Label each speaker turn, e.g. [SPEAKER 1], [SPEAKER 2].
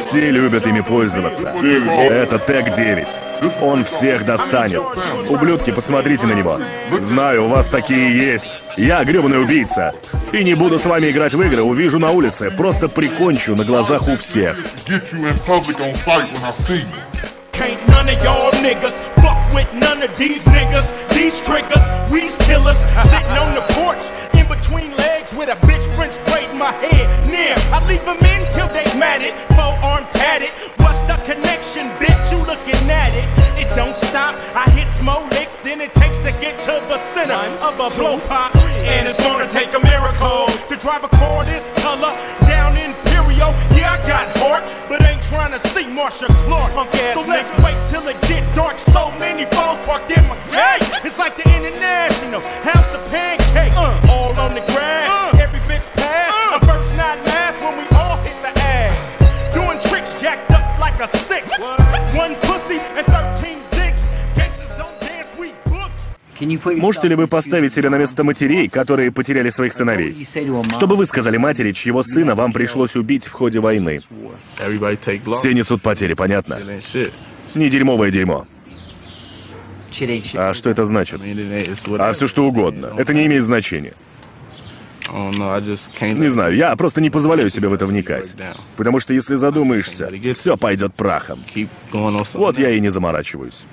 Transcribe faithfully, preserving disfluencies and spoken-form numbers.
[SPEAKER 1] Все любят ими пользоваться. Это Тэг девять. Он всех достанет. Ублюдки, посмотрите на него. Знаю, у вас такие есть. Я гребаный убийца. И не буду с вами играть в игры, увижу на улице. Просто прикончу на глазах у всех.
[SPEAKER 2] Can't none of y'all niggas fuck with none of these niggas. These triggers, we's killers. Sitting on the porch, in between legs with a bitch French braid in my head. Near, I leave them in till they mad it. Four-arm tatted. What's the connection, bitch? You looking at it. It don't stop. I hit more licks than it takes to get to the center of a blow pop. And it's gonna take a miracle to drive a car this color down Imperial. Yeah, I got heart, but ain't trying to see Marsha Clark. So let's wait till it get dark. So many foes parked in my gate. It's like the International House of Pancakes. Uh, all on the grass, uh, every bitch pass. Uh, I'm first, not last when we all hit the ass. Doing tricks jacked up like a six. What? One pussy and thirteen dicks. Gangsters don't dance, we book.
[SPEAKER 1] Можете ли вы поставить себя на место матерей, которые потеряли своих сыновей? Что бы вы сказали матери, чьего сына вам пришлось убить в ходе войны? Все несут потери, понятно? Не дерьмовое дерьмо. А что это значит? А все что угодно. Это не имеет значения. Не знаю, я просто не позволяю себе в это вникать. Потому что если задумаешься, все пойдет прахом. Вот я и не заморачиваюсь.